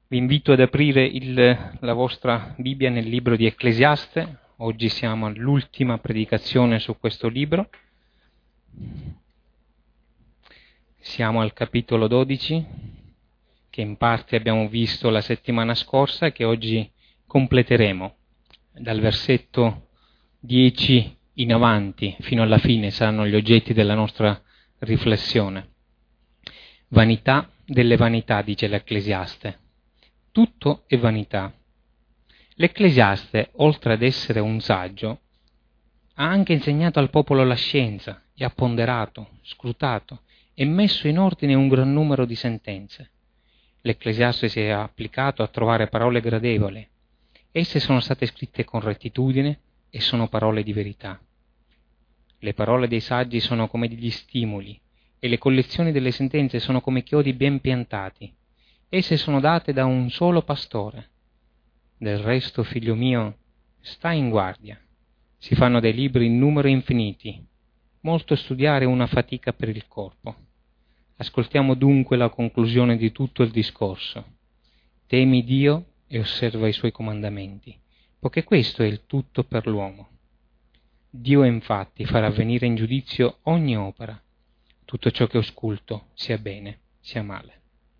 Vi invito ad aprire la vostra Bibbia nel libro di Ecclesiaste. Oggi siamo all'ultima predicazione su questo libro. Siamo al capitolo 12, che in parte abbiamo visto la settimana scorsa e che oggi completeremo. Dal versetto 10 in avanti, fino alla fine, saranno gli oggetti della nostra riflessione. Vanità delle vanità, dice l'Ecclesiaste. Tutto è vanità. L'Ecclesiaste, oltre ad essere un saggio, ha anche insegnato al popolo la scienza e ha ponderato, scrutato e messo in ordine un gran numero di sentenze. L'Ecclesiaste si è applicato a trovare parole gradevoli. Esse sono state scritte con rettitudine e sono parole di verità. Le parole dei saggi sono come degli stimoli e le collezioni delle sentenze sono come chiodi ben piantati. Esse sono date da un solo pastore. Del resto, figlio mio, stai in guardia. Si fanno dei libri in numero infiniti. Molto studiare è una fatica per il corpo. Ascoltiamo dunque la conclusione di tutto il discorso. Temi Dio e osserva i suoi comandamenti, poiché questo è il tutto per l'uomo. Dio infatti farà venire in giudizio ogni opera, tutto ciò che è osculto, sia bene, sia male.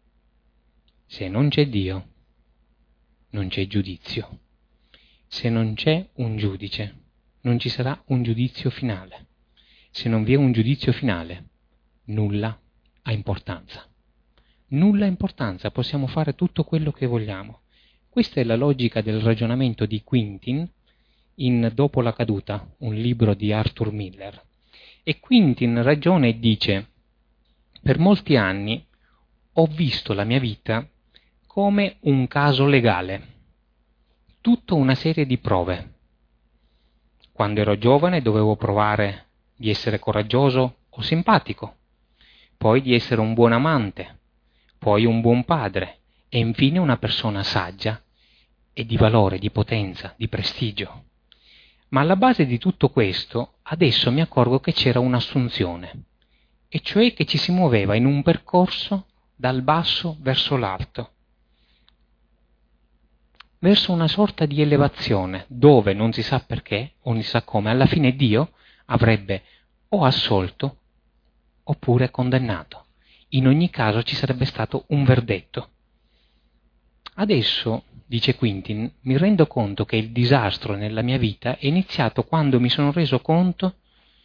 Se non c'è Dio, non c'è giudizio. Se non c'è un giudice, non ci sarà un giudizio finale. Se non vi è un giudizio finale, nulla ha importanza. Nulla ha importanza, possiamo fare tutto quello che vogliamo. Questa è la logica del ragionamento di Quentin in Dopo la caduta, un libro di Arthur Miller. E Quentin ragiona e dice: per molti anni ho visto la mia vita come un caso legale, tutta una serie di prove. Quando ero giovane dovevo provare di essere coraggioso o simpatico, poi di essere un buon amante, poi un buon padre e infine una persona saggia e di valore, di potenza, di prestigio. Ma alla base di tutto questo adesso mi accorgo che c'era un'assunzione, e cioè che ci si muoveva in un percorso dal basso verso l'alto, verso una sorta di elevazione, dove non si sa perché o non si sa come, alla fine Dio avrebbe o assolto oppure condannato. In ogni caso ci sarebbe stato un verdetto. Adesso, dice Quentin, mi rendo conto che il disastro nella mia vita è iniziato quando mi sono reso conto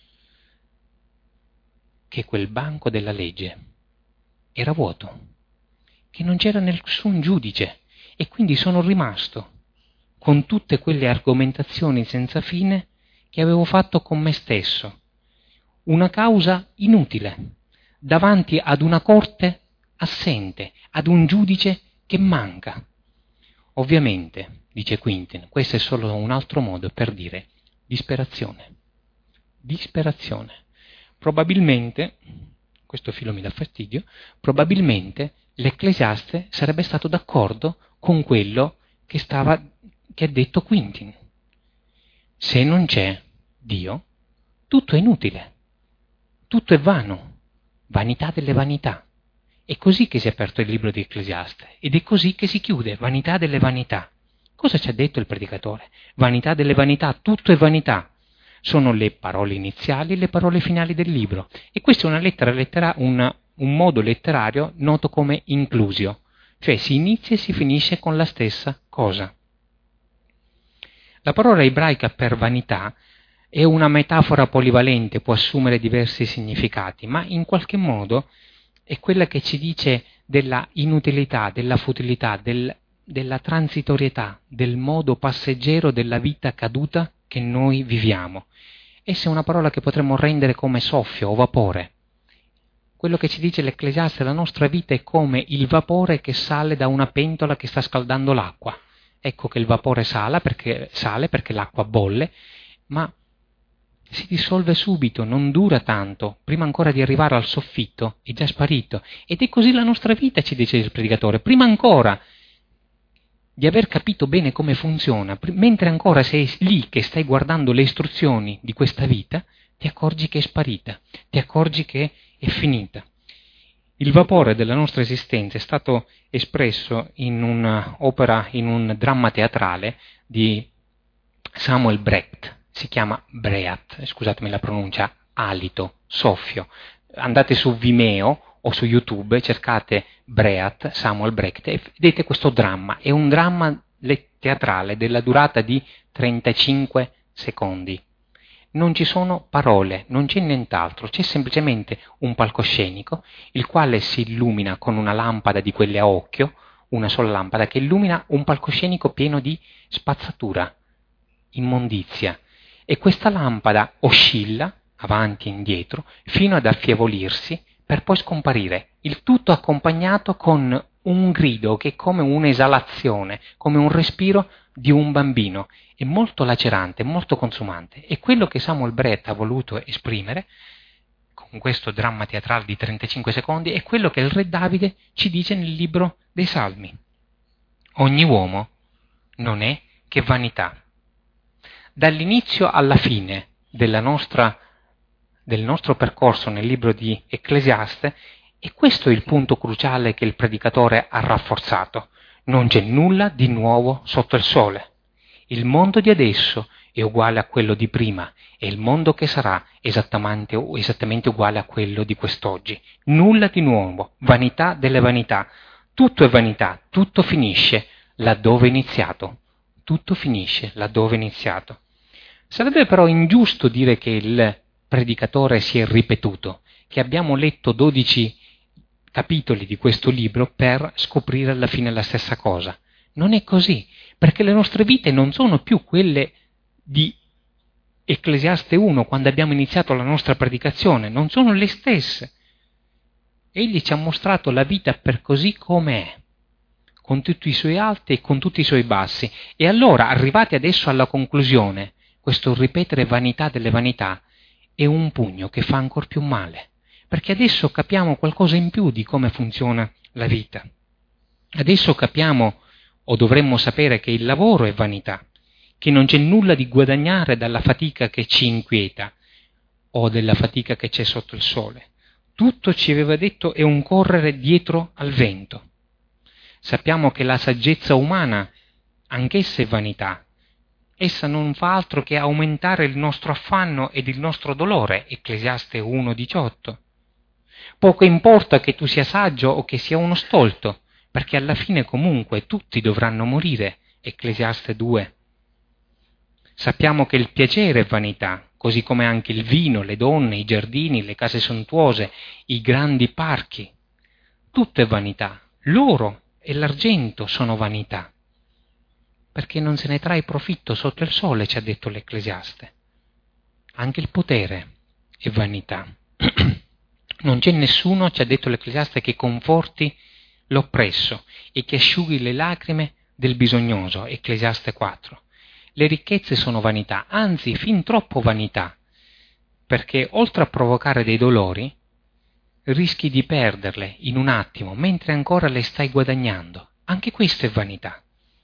che quel banco della legge era vuoto, che non c'era nessun giudice, e quindi sono rimasto con tutte quelle argomentazioni senza fine che avevo fatto con me stesso. Una causa inutile, davanti ad una corte assente, ad un giudice che manca. Ovviamente, dice Quentin, questo è solo un altro modo per dire disperazione. Disperazione. Probabilmente, questo filo mi dà fastidio, probabilmente l'Ecclesiaste sarebbe stato d'accordo con quello che ha detto Quentin. Se non c'è Dio, tutto è inutile, tutto è vano, vanità delle vanità. È così che si è aperto il libro di Ecclesiaste ed è così che si chiude, vanità delle vanità. Cosa ci ha detto il predicatore? Vanità delle vanità, tutto è vanità. Sono le parole iniziali e le parole finali del libro. E questa è un modo letterario noto come inclusio, cioè si inizia e si finisce con la stessa cosa. La parola ebraica per vanità è una metafora polivalente, può assumere diversi significati, ma in qualche modo è quella che ci dice della inutilità, della futilità, della transitorietà, del modo passeggero della vita caduta che noi viviamo. Essa è una parola che potremmo rendere come soffio o vapore. Quello che ci dice l'Ecclesiaste, la nostra vita è come il vapore che sale da una pentola che sta scaldando l'acqua. Ecco che il vapore sale perché l'acqua bolle, ma si dissolve subito, non dura tanto, prima ancora di arrivare al soffitto è già sparito. Ed è così la nostra vita, ci dice il predicatore, prima ancora di aver capito bene come funziona, mentre ancora sei lì che stai guardando le istruzioni di questa vita, ti accorgi che è sparita, ti accorgi che è finita. Il vapore della nostra esistenza è stato espresso in un'opera, in un dramma teatrale di Samuel Brecht, si chiama Breat, scusatemi la pronuncia, alito, soffio. Andate su Vimeo o su YouTube, cercate Breat, Samuel Brecht e vedete questo dramma. È un dramma teatrale della durata di 35 secondi. Non ci sono parole, non c'è nient'altro, c'è semplicemente un palcoscenico, il quale si illumina con una lampada di quelle a occhio, una sola lampada, che illumina un palcoscenico pieno di spazzatura, immondizia. E questa lampada oscilla, avanti e indietro, fino ad affievolirsi, per poi scomparire. Il tutto accompagnato con un grido che è come un'esalazione, come un respiro di un bambino. È molto lacerante, molto consumante. E quello che Samuel Brecht ha voluto esprimere, con questo dramma teatrale di 35 secondi, è quello che il re Davide ci dice nel libro dei Salmi. Ogni uomo non è che vanità. Dall'inizio alla fine del nostro percorso nel libro di Ecclesiaste, e questo è il punto cruciale che il predicatore ha rafforzato. Non c'è nulla di nuovo sotto il sole. Il mondo di adesso è uguale a quello di prima e il mondo che sarà esattamente uguale a quello di quest'oggi. Nulla di nuovo, vanità delle vanità. Tutto è vanità, tutto finisce laddove è iniziato. Tutto finisce laddove è iniziato. Sarebbe però ingiusto dire che il predicatore si è ripetuto, che abbiamo letto 12 capitoli di questo libro per scoprire alla fine la stessa cosa. Non è così, perché le nostre vite non sono più quelle di Ecclesiaste 1, quando abbiamo iniziato la nostra predicazione, non sono le stesse. Egli ci ha mostrato la vita per così come è, con tutti i suoi alti e con tutti i suoi bassi. E allora, arrivati adesso alla conclusione, questo ripetere vanità delle vanità è un pugno che fa ancor più male, perché adesso capiamo qualcosa in più di come funziona la vita. Adesso capiamo, o dovremmo sapere, che il lavoro è vanità, che non c'è nulla di guadagnare dalla fatica che ci inquieta o della fatica che c'è sotto il sole. Tutto, ci aveva detto, è un correre dietro al vento. Sappiamo che la saggezza umana, anch'essa è vanità. Essa non fa altro che aumentare il nostro affanno ed il nostro dolore, Ecclesiaste 1,18. Poco importa che tu sia saggio o che sia uno stolto, perché alla fine comunque tutti dovranno morire, Ecclesiaste 2. Sappiamo che il piacere è vanità, così come anche il vino, le donne, i giardini, le case sontuose, i grandi parchi. Tutto è vanità. L'oro e l'argento sono vanità, perché non se ne trae profitto sotto il sole, ci ha detto l'Ecclesiaste. Anche il potere è vanità. Non c'è nessuno, ci ha detto l'Ecclesiaste, che conforti l'oppresso e che asciughi le lacrime del bisognoso, Ecclesiaste 4. Le ricchezze sono vanità, anzi fin troppo vanità, perché oltre a provocare dei dolori, rischi di perderle in un attimo, mentre ancora le stai guadagnando. Anche questa è vanità.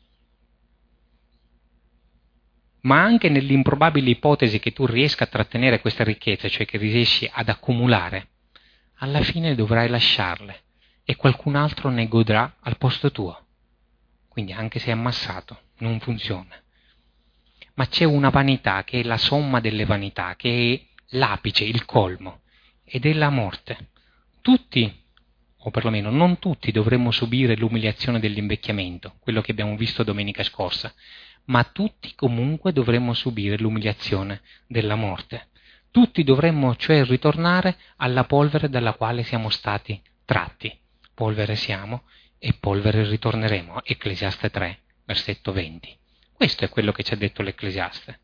Ma anche nell'improbabile ipotesi che tu riesca a trattenere queste ricchezze, cioè che riesci ad accumulare, alla fine dovrai lasciarle e qualcun altro ne godrà al posto tuo. Quindi anche se è ammassato, non funziona. Ma c'è una vanità che è la somma delle vanità, che è l'apice, il colmo, ed è la morte. Tutti, o perlomeno non tutti, dovremmo subire l'umiliazione dell'invecchiamento, quello che abbiamo visto domenica scorsa, ma tutti comunque dovremmo subire l'umiliazione della morte. Tutti dovremmo cioè ritornare alla polvere dalla quale siamo stati tratti. Polvere siamo e polvere ritorneremo. Ecclesiaste 3, versetto 20. Questo è quello che ci ha detto l'Ecclesiaste.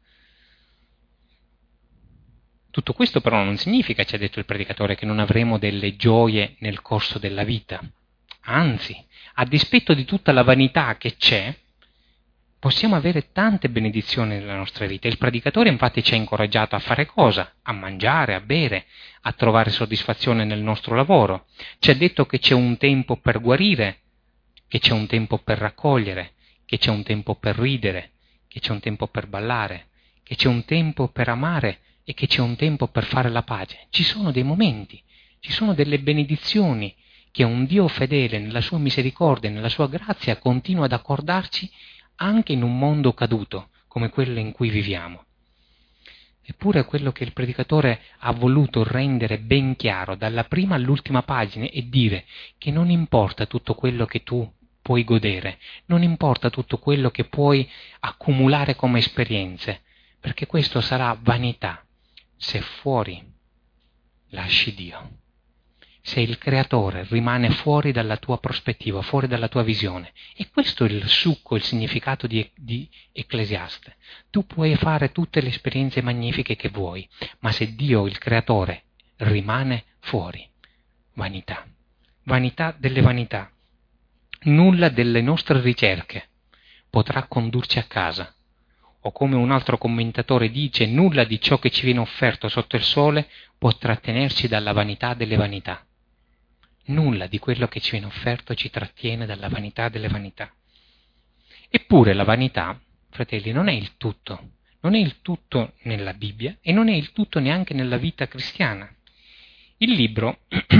Tutto questo però non significa, ci ha detto il predicatore, che non avremo delle gioie nel corso della vita. Anzi, a dispetto di tutta la vanità che c'è, possiamo avere tante benedizioni nella nostra vita. Il predicatore infatti ci ha incoraggiato a fare cosa? A mangiare, a bere, a trovare soddisfazione nel nostro lavoro. Ci ha detto che c'è un tempo per guarire, che c'è un tempo per raccogliere, che c'è un tempo per ridere, che c'è un tempo per ballare, che c'è un tempo per amare e che c'è un tempo per fare la pace. Ci sono dei momenti, ci sono delle benedizioni che un Dio fedele nella sua misericordia e nella sua grazia continua ad accordarci anche in un mondo caduto come quello in cui viviamo. Eppure quello che il predicatore ha voluto rendere ben chiaro dalla prima all'ultima pagina è dire che non importa tutto quello che tu puoi godere, non importa tutto quello che puoi accumulare come esperienze, perché questo sarà vanità se fuori lasci Dio. Se il creatore rimane fuori dalla tua prospettiva, fuori dalla tua visione. E questo è il succo, il significato di Ecclesiaste. Tu puoi fare tutte le esperienze magnifiche che vuoi, ma se Dio, il creatore, rimane fuori, vanità. Vanità delle vanità. Nulla delle nostre ricerche potrà condurci a casa. O come un altro commentatore dice, nulla di ciò che ci viene offerto sotto il sole può trattenerci dalla vanità delle vanità. Nulla di quello che ci viene offerto ci trattiene dalla vanità delle vanità. Eppure la vanità, fratelli, non è il tutto. Non è il tutto nella Bibbia e non è il tutto neanche nella vita cristiana. Il libro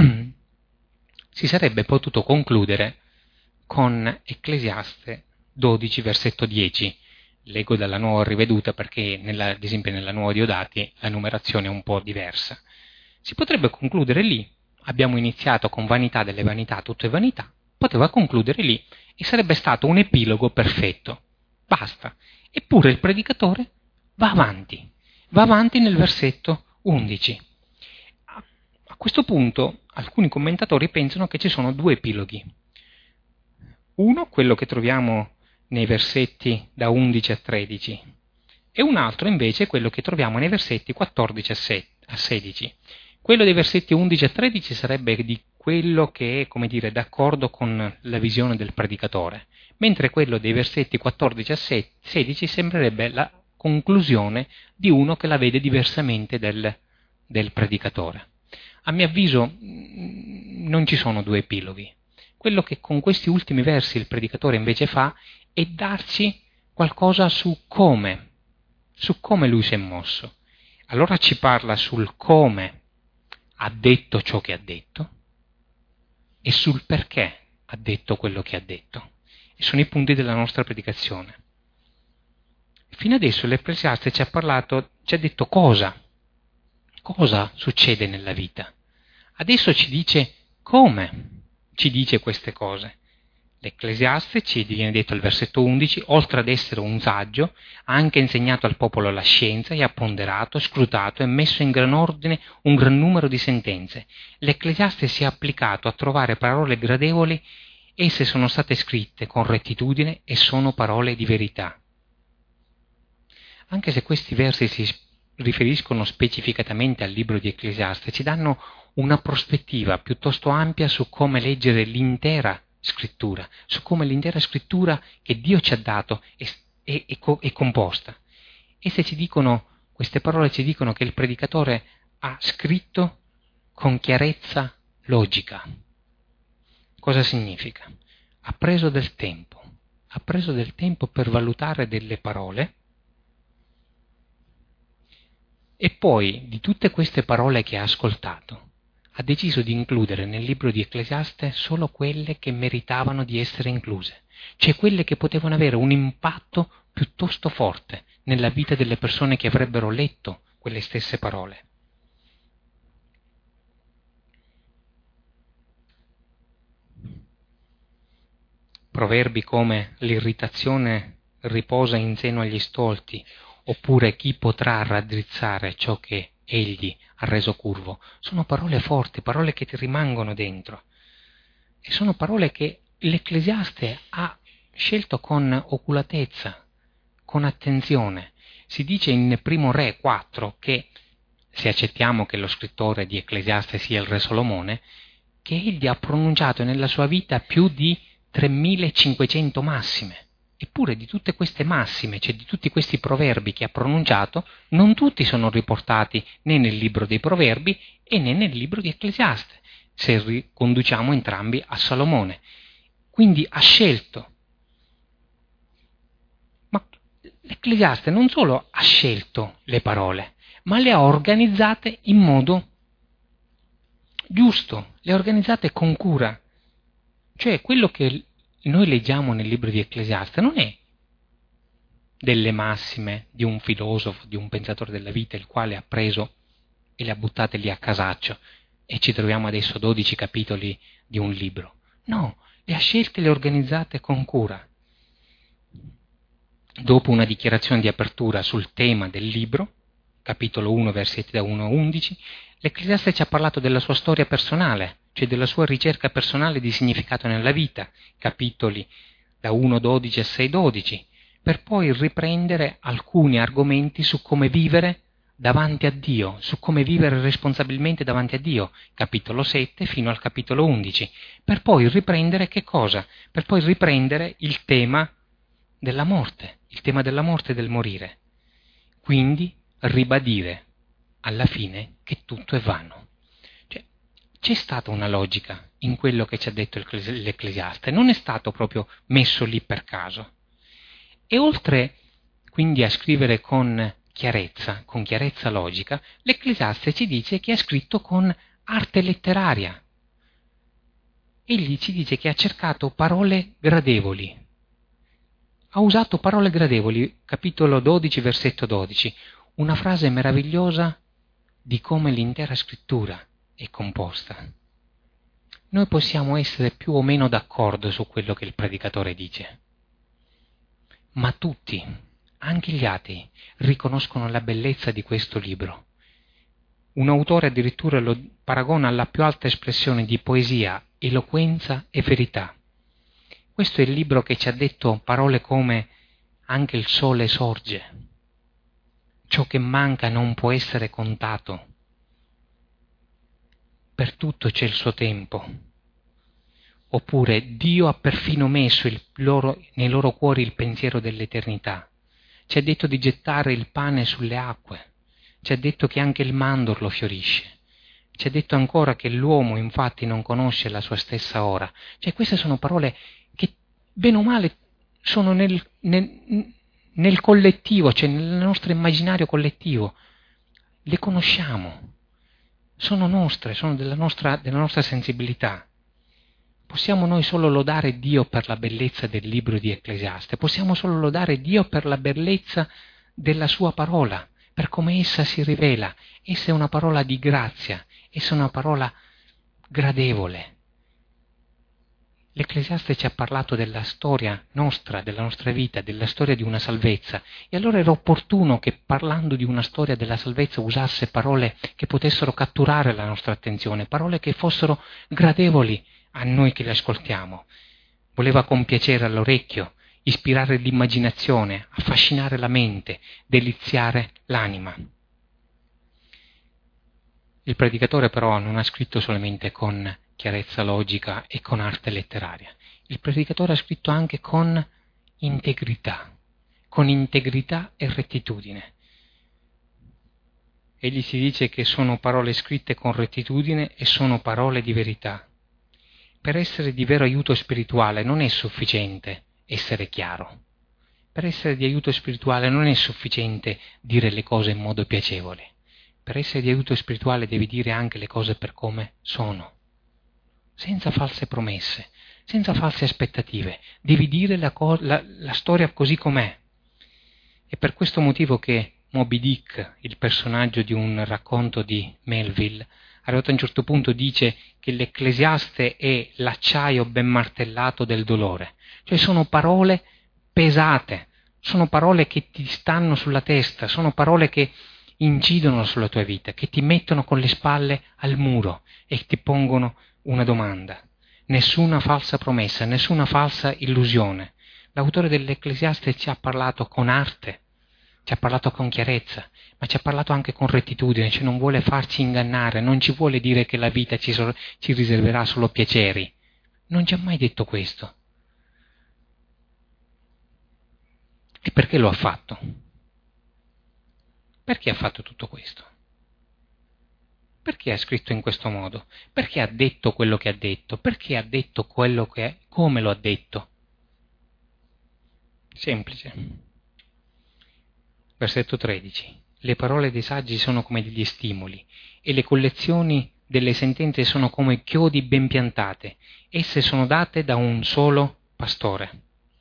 si sarebbe potuto concludere con Ecclesiaste 12, versetto 10. Leggo dalla nuova riveduta perché, ad esempio, nella nuova Diodati la numerazione è un po' diversa. Si potrebbe concludere lì. Abbiamo iniziato con vanità delle vanità, tutto è vanità, poteva concludere lì e sarebbe stato un epilogo perfetto. Basta. Eppure il predicatore va avanti nel versetto 11. A questo punto alcuni commentatori pensano che ci sono due epiloghi. Uno, quello che troviamo nei versetti da 11 a 13, e un altro invece quello che troviamo nei versetti 14 a 16. Quello dei versetti 11 a 13 sarebbe di quello che è, come dire, d'accordo con la visione del predicatore, mentre quello dei versetti 14 a 16 sembrerebbe la conclusione di uno che la vede diversamente del predicatore. A mio avviso non ci sono due epiloghi. Quello che con questi ultimi versi il predicatore invece fa è darci qualcosa su come lui si è mosso. Allora ci parla sul come ha detto ciò che ha detto e sul perché ha detto quello che ha detto. E sono i punti della nostra predicazione. Fino adesso l'Ecclesiaste ci ha detto cosa succede nella vita. Adesso ci dice come ci dice queste cose. L'Ecclesiaste, ci viene detto al versetto 11, oltre ad essere un saggio, ha anche insegnato al popolo la scienza e ha ponderato, scrutato e messo in gran ordine un gran numero di sentenze. L'Ecclesiaste si è applicato a trovare parole gradevoli, esse sono state scritte con rettitudine e sono parole di verità. Anche se questi versi si riferiscono specificatamente al libro di Ecclesiaste, ci danno una prospettiva piuttosto ampia su come leggere l'intera scrittura, su come l'intera scrittura che Dio ci ha dato è composta. Queste parole ci dicono che il predicatore ha scritto con chiarezza logica. Cosa significa? Ha preso del tempo per valutare delle parole e poi di tutte queste parole che ha ascoltato ha deciso di includere nel libro di Ecclesiaste solo quelle che meritavano di essere incluse, cioè quelle che potevano avere un impatto piuttosto forte nella vita delle persone che avrebbero letto quelle stesse parole. Proverbi come l'irritazione riposa in seno agli stolti, oppure chi potrà raddrizzare ciò che egli ha reso curvo, sono parole forti, parole che ti rimangono dentro. E sono parole che l'Ecclesiaste ha scelto con oculatezza, con attenzione. Si dice in Primo Re 4 che, se accettiamo che lo scrittore di Ecclesiaste sia il re Solomone, che egli ha pronunciato nella sua vita più di 3500 massime. Eppure di tutte queste massime, cioè di tutti questi proverbi che ha pronunciato, non tutti sono riportati né nel libro dei proverbi e né nel libro di Ecclesiaste, se riconduciamo entrambi a Salomone. Quindi ha scelto. Ma l'Ecclesiaste non solo ha scelto le parole, ma le ha organizzate in modo giusto, le ha organizzate con cura. Cioè, quello che noi leggiamo nel libro di Ecclesiaste non è delle massime di un filosofo, di un pensatore della vita, il quale ha preso e le ha buttate lì a casaccio e ci troviamo adesso 12 capitoli di un libro. No, le ha scelte e le ha organizzate con cura. Dopo una dichiarazione di apertura sul tema del libro, capitolo 1, versetti da 1 a 11, l'Ecclesiaste ci ha parlato della sua storia personale, cioè della sua ricerca personale di significato nella vita, capitoli da 1,12 a 6,12, per poi riprendere alcuni argomenti su come vivere davanti a Dio, su come vivere responsabilmente davanti a Dio, capitolo 7 fino al capitolo 11, per poi riprendere che cosa? Per poi riprendere il tema della morte, il tema della morte e del morire. Quindi ribadire alla fine che tutto è vano. Cioè, c'è stata una logica in quello che ci ha detto l'Ecclesiaste, non è stato proprio messo lì per caso. E oltre quindi a scrivere con chiarezza logica, l'Ecclesiaste ci dice che ha scritto con arte letteraria. Egli ci dice che ha cercato parole gradevoli. Ha usato parole gradevoli, capitolo 12, versetto 12, una frase meravigliosa di come l'intera scrittura è composta. Noi possiamo essere più o meno d'accordo su quello che il predicatore dice, ma tutti, anche gli atei, riconoscono la bellezza di questo libro. Un autore addirittura lo paragona alla più alta espressione di poesia, eloquenza e verità. Questo è il libro che ci ha detto parole come anche il sole sorge, ciò che manca non può essere contato, per tutto c'è il suo tempo. Oppure Dio ha perfino messo nei loro cuori il pensiero dell'eternità. Ci ha detto di gettare il pane sulle acque, ci ha detto che anche il mandorlo fiorisce, ci ha detto ancora che l'uomo infatti non conosce la sua stessa ora. Cioè queste sono parole che bene o male sono nel collettivo, cioè nel nostro immaginario collettivo. Le conosciamo, sono nostre, sono della nostra sensibilità. Possiamo noi solo lodare Dio per la bellezza del libro di Ecclesiaste, possiamo solo lodare Dio per la bellezza della sua parola, per come essa si rivela. Essa è una parola di grazia, essa è una parola gradevole. L'Ecclesiaste ci ha parlato della storia nostra, della nostra vita, della storia di una salvezza, e allora era opportuno che parlando di una storia della salvezza usasse parole che potessero catturare la nostra attenzione, parole che fossero gradevoli a noi che le ascoltiamo. Voleva compiacere all'orecchio, ispirare l'immaginazione, affascinare la mente, deliziare l'anima. Il predicatore però non ha scritto solamente con chiarezza logica e con arte letteraria. Il predicatore ha scritto anche con integrità e rettitudine. Egli si dice che sono parole scritte con rettitudine e sono parole di verità. Per essere di vero aiuto spirituale non è sufficiente essere chiaro. Per essere di aiuto spirituale non è sufficiente dire le cose in modo piacevole. Per essere di aiuto spirituale devi dire anche le cose per come sono, senza false promesse, senza false aspettative. Devi dire la storia così com'è. È per questo motivo che Moby Dick, il personaggio di un racconto di Melville, arrivato a un certo punto dice che l'Ecclesiaste è l'acciaio ben martellato del dolore. Cioè sono parole pesate, sono parole che ti stanno sulla testa, sono parole che incidono sulla tua vita, che ti mettono con le spalle al muro e ti pongono una domanda. Nessuna falsa promessa, nessuna falsa illusione. L'autore dell'Ecclesiaste ci ha parlato con arte, ci ha parlato con chiarezza, ma ci ha parlato anche con rettitudine, cioè non vuole farci ingannare, non ci vuole dire che la vita ci riserverà solo piaceri. Non ci ha mai detto questo. E perché lo ha fatto? Perché ha fatto tutto questo? Perché ha scritto in questo modo? Perché ha detto quello che ha detto? Perché ha detto quello che è, come lo ha detto? Semplice. Versetto 13. Le parole dei saggi sono come degli stimoli e le collezioni delle sentenze sono come chiodi ben piantate, esse sono date da un solo pastore.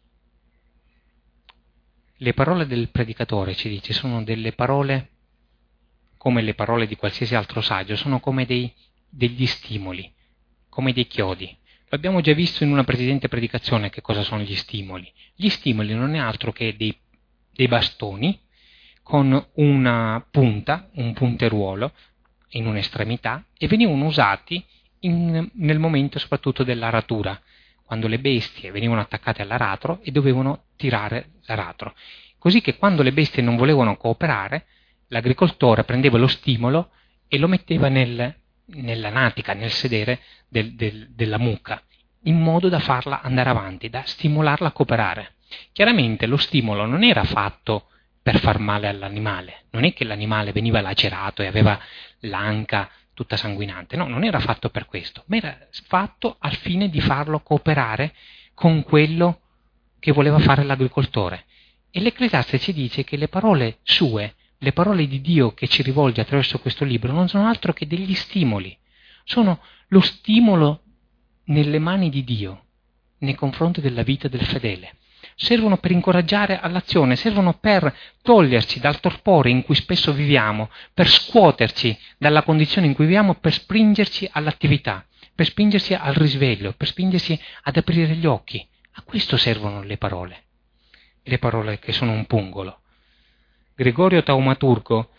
Le parole del predicatore, ci dice, sono delle parole come le parole di qualsiasi altro saggio, sono come degli stimoli, come dei chiodi. Lo abbiamo già visto in una precedente predicazione che cosa sono gli stimoli. Gli stimoli non è altro che dei bastoni con una punta, un punteruolo in un'estremità, e venivano usati nel momento soprattutto dell'aratura, quando le bestie venivano attaccate all'aratro e dovevano tirare l'aratro. Così che quando le bestie non volevano cooperare, l'agricoltore prendeva lo stimolo e lo metteva nella natica, nel sedere della mucca, in modo da farla andare avanti, da stimolarla a cooperare. Chiaramente lo stimolo non era fatto per far male all'animale, non è che l'animale veniva lacerato e aveva l'anca tutta sanguinante, no, non era fatto per questo, ma era fatto al fine di farlo cooperare con quello che voleva fare l'agricoltore. E l'Ecclesiaste ci dice che le parole sue, le parole di Dio che ci rivolge attraverso questo libro, non sono altro che degli stimoli, sono lo stimolo nelle mani di Dio nei confronti della vita del fedele. Servono per incoraggiare all'azione, servono per toglierci dal torpore in cui spesso viviamo, per scuoterci dalla condizione in cui viviamo, per spingerci all'attività, per spingerci al risveglio, per spingerci ad aprire gli occhi. A questo servono le parole che sono un pungolo. Gregorio Taumaturgo,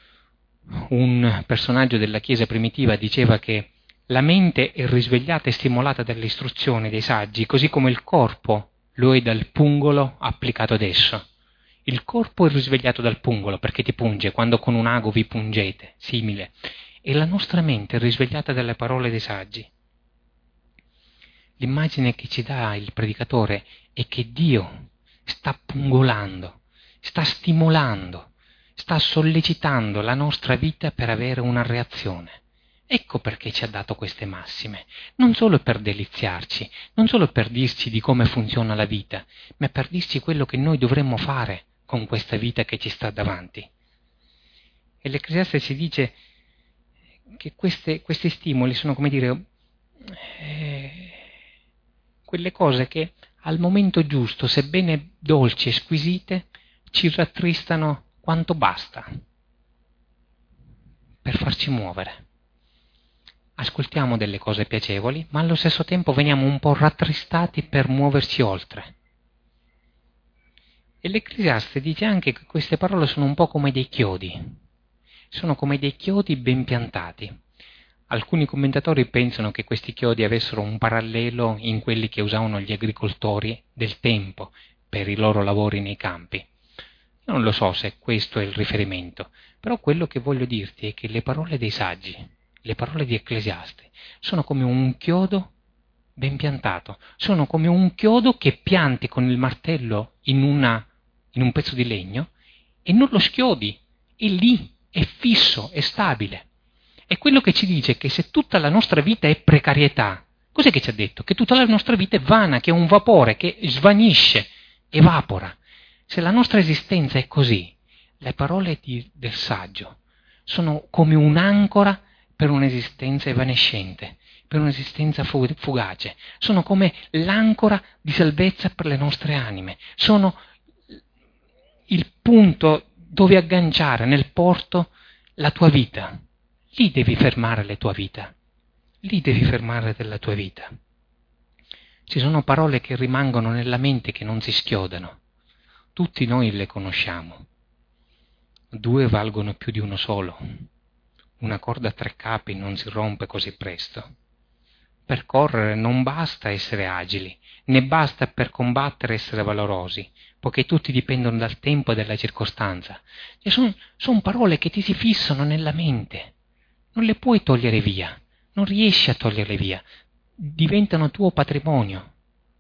un personaggio della Chiesa primitiva, diceva che la mente è risvegliata e stimolata dall'istruzione dei saggi, così come il corpo lo è dal pungolo applicato ad esso. Il corpo è risvegliato dal pungolo perché ti punge, quando con un ago vi pungete, simile. E la nostra mente è risvegliata dalle parole dei saggi. L'immagine che ci dà il predicatore è che Dio sta pungolando, sta stimolando, sta sollecitando la nostra vita per avere una reazione. Ecco perché ci ha dato queste massime, non solo per deliziarci, non solo per dirci di come funziona la vita, ma per dirci quello che noi dovremmo fare con questa vita che ci sta davanti. E l'Ecclesiaste ci dice che questi stimoli sono, come dire, quelle cose che al momento giusto, sebbene dolci e squisite, ci rattristano quanto basta per farci muovere. Ascoltiamo delle cose piacevoli, ma allo stesso tempo veniamo un po' rattristati per muoverci oltre. E l'Ecclesiaste dice anche che queste parole sono un po' come dei chiodi, sono come dei chiodi ben piantati. Alcuni commentatori pensano che questi chiodi avessero un parallelo in quelli che usavano gli agricoltori del tempo per i loro lavori nei campi. Io non lo so se questo è il riferimento, però quello che voglio dirti è che le parole dei saggi, le parole di Ecclesiaste, sono come un chiodo ben piantato, sono come un chiodo che pianti con il martello in un pezzo di legno e non lo schiodi, è lì, è fisso, è stabile. È quello che ci dice che se tutta la nostra vita è precarietà, cos'è che ci ha detto? Che tutta la nostra vita è vana, che è un vapore, che svanisce, evapora. Se la nostra esistenza è così, le parole del saggio sono come un'ancora per un'esistenza evanescente, per un'esistenza fugace. Sono come l'ancora di salvezza per le nostre anime. Sono il punto dove agganciare nel porto la tua vita. Lì devi fermare la tua vita. Lì devi fermare della tua vita. Ci sono parole che rimangono nella mente, che non si schiodano. Tutti noi le conosciamo. 2 valgono più di uno solo. Una corda a 3 capi non si rompe così presto. Per correre non basta essere agili, né basta per combattere essere valorosi, poiché tutti dipendono dal tempo e dalla circostanza. E sono parole che ti si fissano nella mente. Non le puoi togliere via, non riesci a toglierle via. Diventano tuo patrimonio.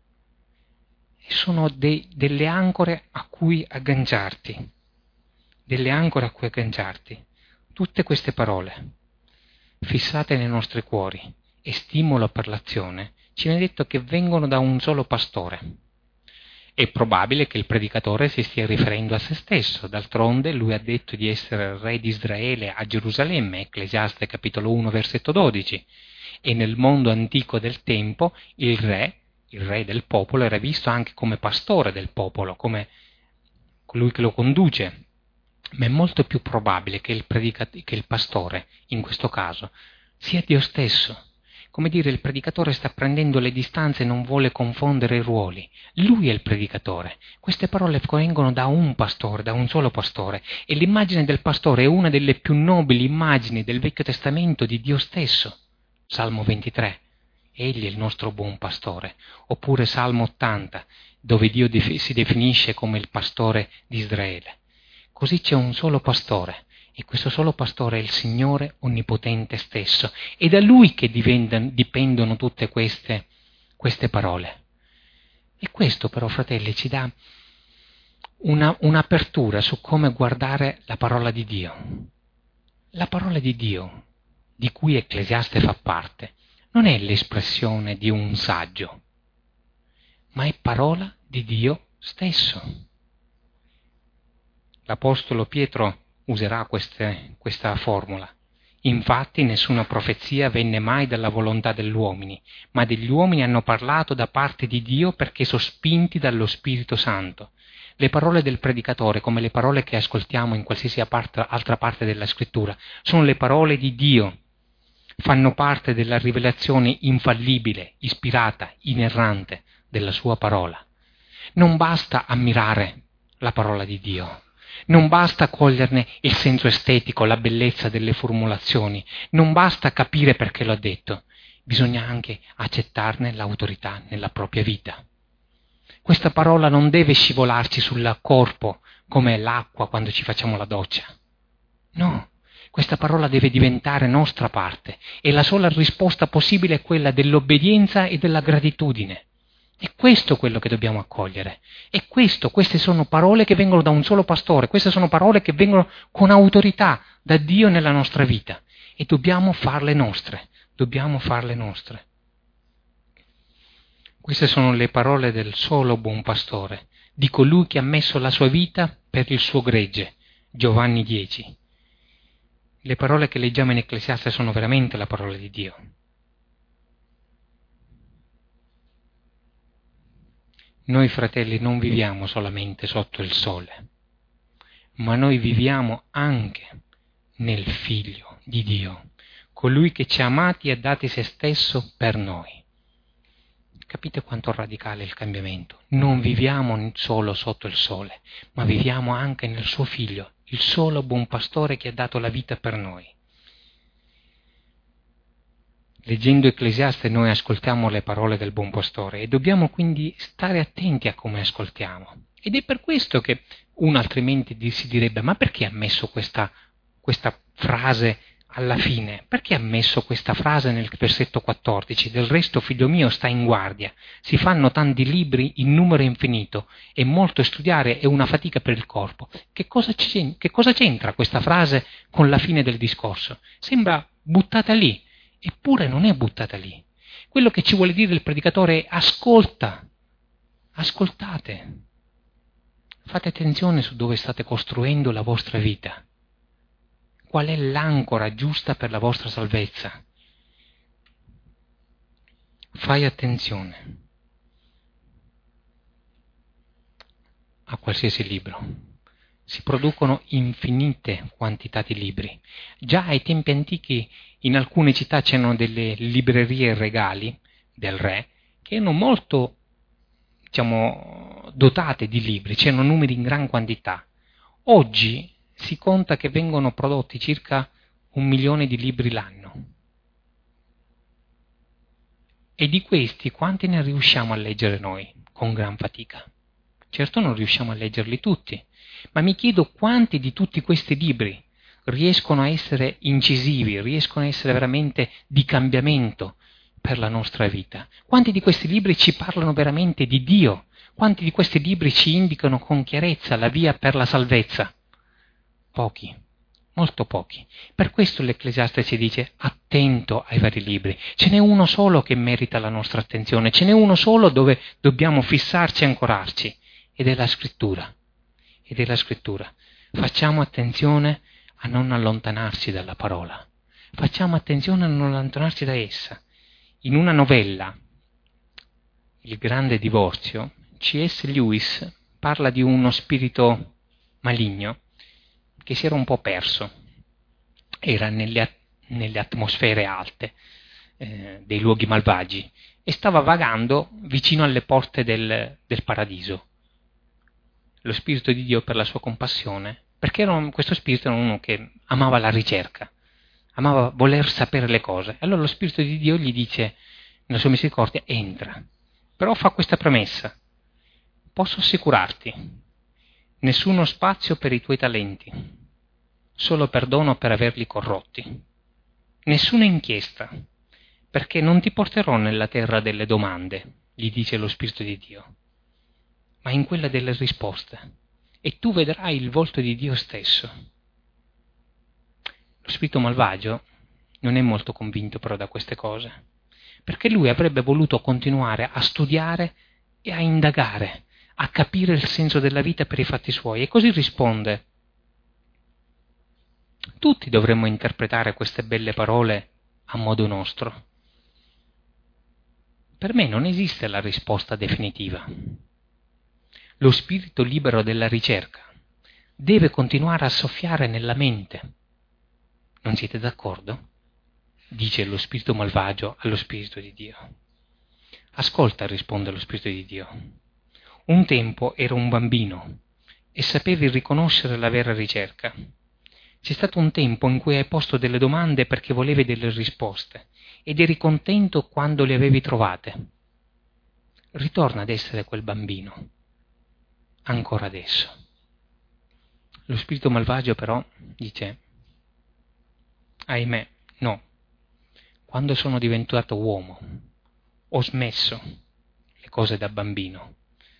E sono delle ancore a cui agganciarti. Delle ancore a cui agganciarti. Tutte queste parole, fissate nei nostri cuori e stimolo per l'azione, ci viene detto che vengono da un solo pastore. È probabile che il predicatore si stia riferendo a se stesso, d'altronde lui ha detto di essere il re di Israele a Gerusalemme, Ecclesiaste capitolo 1 versetto 12, e nel mondo antico del tempo il re del popolo, era visto anche come pastore del popolo, come colui che lo conduce, ma è molto più probabile che il pastore, in questo caso, sia Dio stesso. Come dire, il predicatore sta prendendo le distanze e non vuole confondere i ruoli. Lui è il predicatore. Queste parole provengono da un pastore, da un solo pastore, e l'immagine del pastore è una delle più nobili immagini del Vecchio Testamento di Dio stesso. Salmo 23. Egli è il nostro buon pastore. Oppure Salmo 80, dove Dio si definisce come il pastore di Israele. Così c'è un solo pastore, e questo solo pastore è il Signore Onnipotente stesso. È da Lui che dipendono tutte queste parole. E questo però, fratelli, ci dà un'apertura su come guardare la parola di Dio. La parola di Dio, di cui Ecclesiaste fa parte, non è l'espressione di un saggio, ma è parola di Dio stesso. L'Apostolo Pietro userà questa formula. Infatti nessuna profezia venne mai dalla volontà degli uomini, ma degli uomini hanno parlato da parte di Dio perché sospinti dallo Spirito Santo. Le parole del predicatore, come le parole che ascoltiamo in qualsiasi altra parte della Scrittura, sono le parole di Dio. Fanno parte della rivelazione infallibile, ispirata, inerrante della sua parola. Non basta ammirare la parola di Dio. Non basta coglierne il senso estetico, la bellezza delle formulazioni, non basta capire perché l'ho detto, bisogna anche accettarne l'autorità nella propria vita. Questa parola non deve scivolarci sul corpo come l'acqua quando ci facciamo la doccia. No, questa parola deve diventare nostra parte e la sola risposta possibile è quella dell'obbedienza e della gratitudine. È questo quello che dobbiamo accogliere. E queste sono parole che vengono da un solo pastore, queste sono parole che vengono con autorità da Dio nella nostra vita. E dobbiamo farle nostre. Queste sono le parole del solo buon pastore, di colui che ha messo la sua vita per il suo gregge. Giovanni 10. Le parole che leggiamo in Ecclesiaste sono veramente la parola di Dio. Noi, fratelli, non viviamo solamente sotto il sole, ma noi viviamo anche nel Figlio di Dio, colui che ci ha amati e ha dato se stesso per noi. Capite quanto radicale è il cambiamento? Non viviamo solo sotto il sole, ma viviamo anche nel suo Figlio, il solo buon pastore che ha dato la vita per noi. Leggendo Ecclesiaste noi ascoltiamo le parole del buon pastore e dobbiamo quindi stare attenti a come ascoltiamo. Ed è per questo che uno altrimenti si direbbe: ma perché ha messo questa frase alla fine? Perché ha messo questa frase nel versetto 14? Del resto, figlio mio, sta in guardia. Si fanno tanti libri in numero infinito e molto studiare è una fatica per il corpo. Che cosa c'entra questa frase con la fine del discorso? Sembra buttata lì. Eppure non è buttata lì. Quello che ci vuole dire il predicatore è: ascoltate. Fate attenzione su dove state costruendo la vostra vita. Qual è l'ancora giusta per la vostra salvezza? Fai attenzione a qualsiasi libro. Si producono infinite quantità di libri. Già ai tempi antichi in alcune città c'erano delle librerie regali del re che erano molto, dotate di libri, c'erano numeri in gran quantità. Oggi si conta che vengono prodotti circa 1 milione di libri l'anno. E di questi quanti ne riusciamo a leggere noi con gran fatica? Certo non riusciamo a leggerli tutti, ma mi chiedo quanti di tutti questi libri riescono a essere incisivi, riescono a essere veramente di cambiamento per la nostra vita. Quanti di questi libri ci parlano veramente di Dio? Quanti di questi libri ci indicano con chiarezza la via per la salvezza? Pochi, molto pochi. Per questo l'Ecclesiaste ci dice: attento ai vari libri. Ce n'è uno solo che merita la nostra attenzione, ce n'è uno solo dove dobbiamo fissarci e ancorarci. e della Scrittura. Facciamo attenzione a non allontanarsi dalla parola. Facciamo attenzione a non allontanarsi da essa. In una novella, Il grande divorzio, C.S. Lewis parla di uno spirito maligno che si era un po' perso. Era nelle atmosfere alte dei luoghi malvagi e stava vagando vicino alle porte del paradiso. Lo Spirito di Dio, per la sua compassione, perché questo Spirito era uno che amava la ricerca, amava voler sapere le cose. Allora lo Spirito di Dio gli dice, nella sua misericordia, entra. Però fa questa premessa: posso assicurarti, nessuno spazio per i tuoi talenti, solo perdono per averli corrotti. Nessuna inchiesta, perché non ti porterò nella terra delle domande, gli dice lo Spirito di Dio, ma in quella delle risposte, e tu vedrai il volto di Dio stesso. Lo spirito malvagio non è molto convinto però da queste cose, perché lui avrebbe voluto continuare a studiare e a indagare, a capire il senso della vita per i fatti suoi, e così risponde: tutti dovremmo interpretare queste belle parole a modo nostro. Per me non esiste la risposta definitiva. Lo spirito libero della ricerca deve continuare a soffiare nella mente. Non siete d'accordo? Dice lo spirito malvagio allo Spirito di Dio. Ascolta, risponde lo Spirito di Dio. Un tempo ero un bambino e sapevi riconoscere la vera ricerca. C'è stato un tempo in cui hai posto delle domande perché volevi delle risposte ed eri contento quando le avevi trovate. Ritorna ad essere quel bambino, ancora adesso. Lo spirito malvagio però dice: ahimè, no. Quando sono diventato uomo, ho smesso le cose da bambino.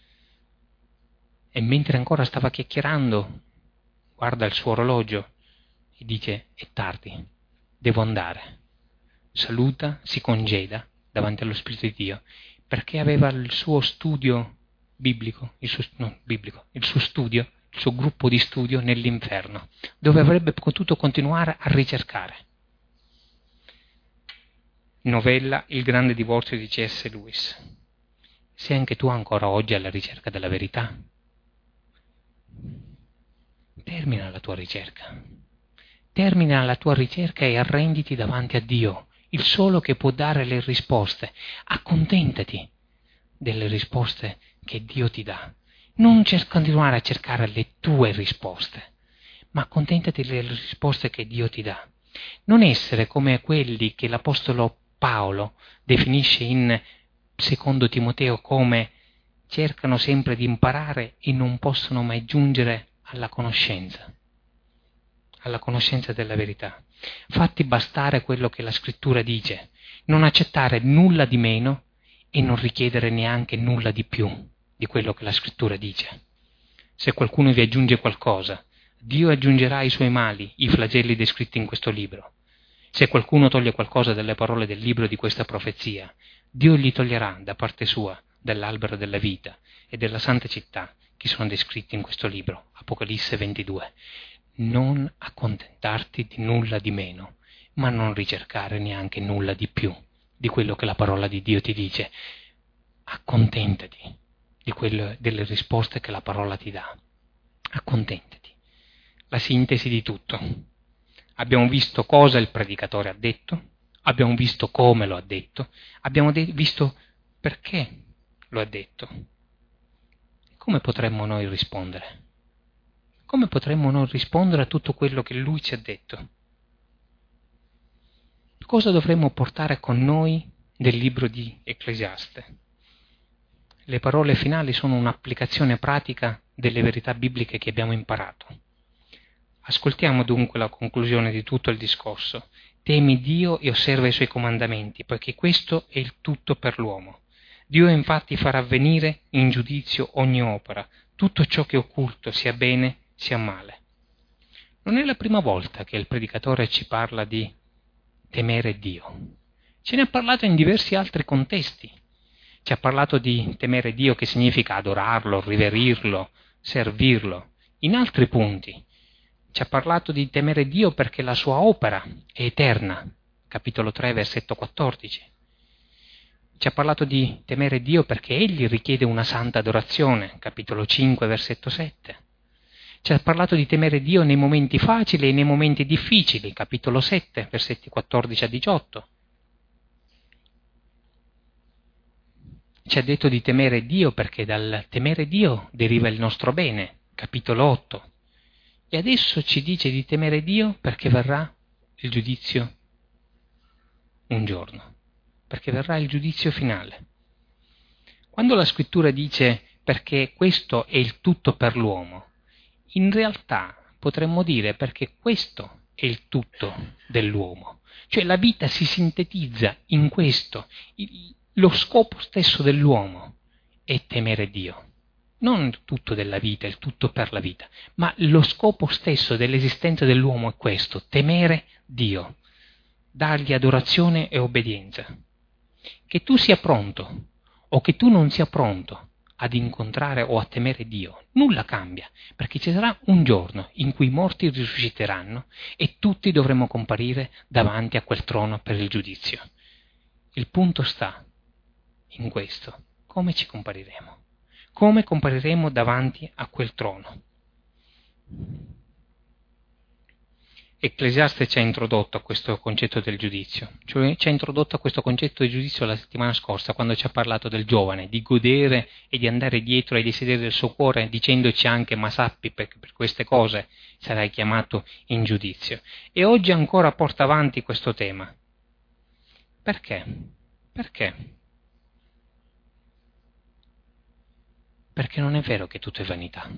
E mentre ancora stava chiacchierando, guarda il suo orologio e dice: è tardi, devo andare. Saluta, si congeda davanti allo Spirito di Dio, perché aveva il suo studio biblico, il suo gruppo di studio nell'inferno, dove avrebbe potuto continuare a ricercare. Novella Il grande divorzio di C.S. Lewis. Sei anche tu ancora oggi alla ricerca della verità? Termina la tua ricerca. Termina la tua ricerca e arrenditi davanti a Dio, il solo che può dare le risposte. Accontentati delle risposte che Dio ti dà. Non continuare a cercare le tue risposte, ma accontentati delle risposte che Dio ti dà. Non essere come quelli che l'Apostolo Paolo definisce in 2 Timoteo come cercano sempre di imparare e non possono mai giungere alla conoscenza della verità. Fatti bastare quello che la Scrittura dice, non accettare nulla di meno e non richiedere neanche nulla di più di quello che la Scrittura dice. Se qualcuno vi aggiunge qualcosa, Dio aggiungerà ai suoi mali i flagelli descritti in questo libro. Se qualcuno toglie qualcosa dalle parole del libro di questa profezia, Dio gli toglierà da parte sua dell'albero della vita e della santa città che sono descritti in questo libro, Apocalisse 22. Non accontentarti di nulla di meno, ma non ricercare neanche nulla di più di quello che la parola di Dio ti dice. Accontentati delle risposte che la parola ti dà. Accontentati. La sintesi di tutto. Abbiamo visto cosa il predicatore ha detto, abbiamo visto come lo ha detto, abbiamo visto perché lo ha detto. Come potremmo noi rispondere? Come potremmo non rispondere a tutto quello che lui ci ha detto? Cosa dovremmo portare con noi del libro di Ecclesiaste? Le parole finali sono un'applicazione pratica delle verità bibliche che abbiamo imparato. Ascoltiamo dunque la conclusione di tutto il discorso. Temi Dio e osserva i suoi comandamenti, poiché questo è il tutto per l'uomo. Dio infatti farà venire in giudizio ogni opera, tutto ciò che è occulto, sia bene sia male. Non è la prima volta che il predicatore ci parla di temere Dio. Ce ne ha parlato in diversi altri contesti. Ci ha parlato di temere Dio, che significa adorarlo, riverirlo, servirlo. In altri punti ci ha parlato di temere Dio perché la sua opera è eterna, capitolo 3, versetto 14. Ci ha parlato di temere Dio perché Egli richiede una santa adorazione, capitolo 5, versetto 7. Ci ha parlato di temere Dio nei momenti facili e nei momenti difficili, capitolo 7, versetti 14 a 18. Ci ha detto di temere Dio perché dal temere Dio deriva il nostro bene, capitolo 8. E adesso ci dice di temere Dio perché verrà il giudizio un giorno, perché verrà il giudizio finale. Quando la scrittura dice perché questo è il tutto per l'uomo, in realtà potremmo dire perché questo è il tutto dell'uomo. Cioè la vita si sintetizza in questo. Lo scopo stesso dell'uomo è temere Dio. Non il tutto della vita, il tutto per la vita, ma lo scopo stesso dell'esistenza dell'uomo è questo, temere Dio, dargli adorazione e obbedienza. Che tu sia pronto o che tu non sia pronto ad incontrare o a temere Dio, nulla cambia, perché ci sarà un giorno in cui i morti risusciteranno e tutti dovremo comparire davanti a quel trono per il giudizio. Il punto sta in questo: come ci compariremo? Come compariremo davanti a quel trono? Ecclesiaste ci ha introdotto a questo concetto del giudizio, cioè ci ha introdotto a questo concetto del giudizio la settimana scorsa, quando ci ha parlato del giovane, di godere e di andare dietro ai desideri del suo cuore, dicendoci anche: ma sappi, perché per queste cose sarai chiamato in giudizio. E oggi ancora porta avanti questo tema. Perché? Perché? Perché non è vero che tutto è vanità.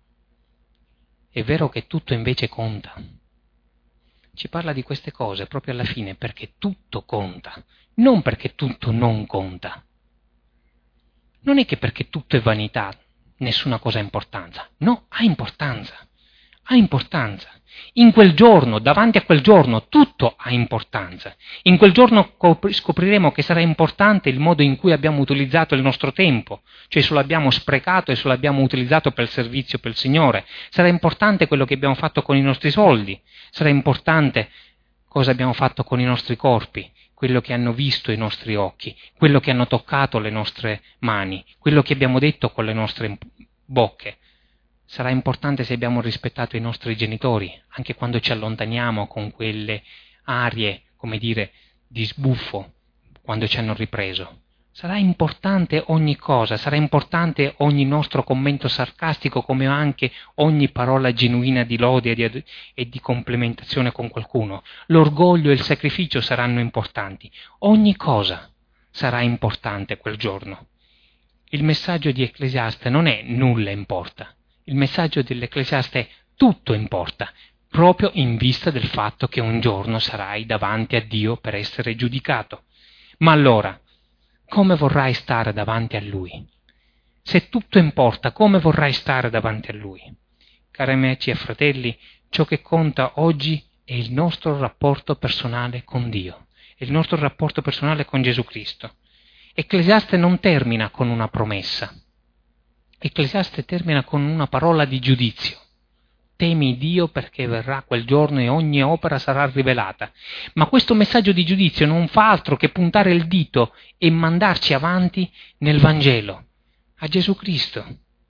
È vero che tutto invece conta. Ci parla di queste cose proprio alla fine perché tutto conta, non perché tutto non conta. Non è che perché tutto è vanità nessuna cosa ha importanza. No, ha importanza. Ha importanza. In quel giorno, davanti a quel giorno, tutto ha importanza. In quel giorno scopriremo che sarà importante il modo in cui abbiamo utilizzato il nostro tempo, cioè se lo abbiamo sprecato e se lo abbiamo utilizzato per il servizio per il Signore. Sarà importante quello che abbiamo fatto con i nostri soldi. Sarà importante cosa abbiamo fatto con i nostri corpi, quello che hanno visto i nostri occhi, quello che hanno toccato le nostre mani, quello che abbiamo detto con le nostre bocche. Sarà importante se abbiamo rispettato i nostri genitori, anche quando ci allontaniamo con quelle arie, come dire, di sbuffo, quando ci hanno ripreso. Sarà importante ogni cosa, sarà importante ogni nostro commento sarcastico, come anche ogni parola genuina di lode e di complimentazione con qualcuno. L'orgoglio e il sacrificio saranno importanti. Ogni cosa sarà importante quel giorno. Il messaggio di Ecclesiaste non è nulla importa. Il messaggio dell'Ecclesiaste è tutto importa, proprio in vista del fatto che un giorno sarai davanti a Dio per essere giudicato. Ma allora, come vorrai stare davanti a Lui? Se tutto importa, come vorrai stare davanti a Lui? Cari amici e fratelli, ciò che conta oggi è il nostro rapporto personale con Dio, è il nostro rapporto personale con Gesù Cristo. Ecclesiaste non termina con una promessa. Ecclesiaste termina con una parola di giudizio. Temi Dio perché verrà quel giorno e ogni opera sarà rivelata. Ma questo messaggio di giudizio non fa altro che puntare il dito e mandarci avanti nel Vangelo, a Gesù Cristo.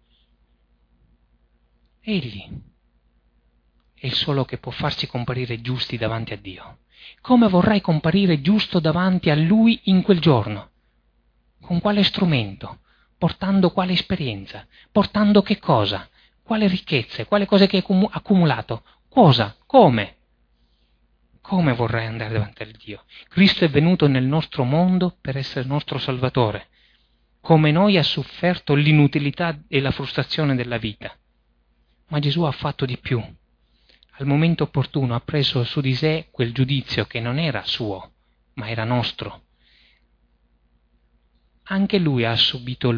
Egli è il solo che può farci comparire giusti davanti a Dio. Come vorrai comparire giusto davanti a Lui in quel giorno? Con quale strumento? Portando quale esperienza? Portando che cosa? Quale ricchezze? Quale cose che hai accumulato? Cosa? Come? Come vorrai andare davanti a Dio? Cristo è venuto nel nostro mondo per essere il nostro Salvatore. Come noi ha sofferto l'inutilità e la frustrazione della vita. Ma Gesù ha fatto di più. Al momento opportuno ha preso su di sé quel giudizio che non era suo, ma era nostro. Anche lui ha subito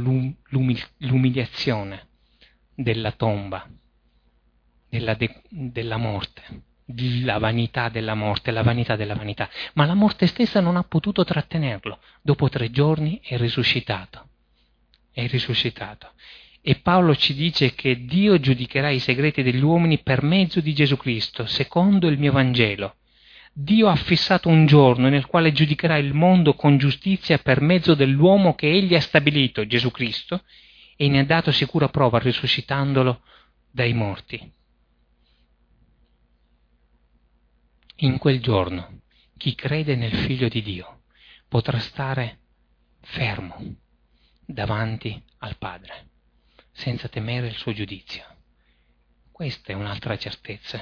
l'umiliazione della tomba, della morte. la vanità della morte, la vanità della vanità, ma la morte stessa non ha potuto trattenerlo. Dopo 3 giorni è risuscitato. È risuscitato. E Paolo ci dice che Dio giudicherà i segreti degli uomini per mezzo di Gesù Cristo, secondo il mio Vangelo. Dio ha fissato un giorno nel quale giudicherà il mondo con giustizia per mezzo dell'uomo che egli ha stabilito, Gesù Cristo, e ne ha dato sicura prova risuscitandolo dai morti. In quel giorno chi crede nel Figlio di Dio potrà stare fermo davanti al Padre, senza temere il suo giudizio. Questa è un'altra certezza,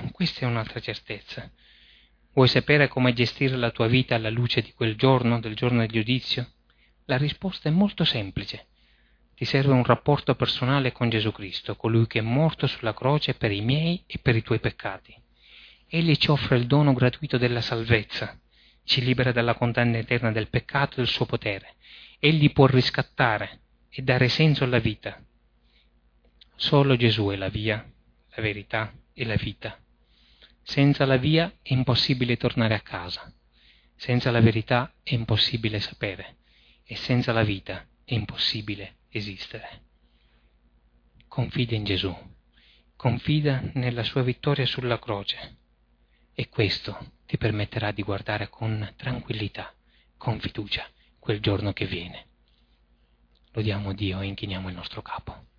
Vuoi sapere come gestire la tua vita alla luce di quel giorno, del giorno del giudizio? La risposta è molto semplice. Ti serve un rapporto personale con Gesù Cristo, colui che è morto sulla croce per i miei e per i tuoi peccati. Egli ci offre il dono gratuito della salvezza, ci libera dalla condanna eterna del peccato e del suo potere. Egli può riscattare e dare senso alla vita. Solo Gesù è la via, la verità e la vita. Senza la via è impossibile tornare a casa. Senza la verità è impossibile sapere. E senza la vita è impossibile esistere. Confida in Gesù. Confida nella sua vittoria sulla croce. E questo ti permetterà di guardare con tranquillità, con fiducia, quel giorno che viene. Lodiamo Dio e inchiniamo il nostro capo.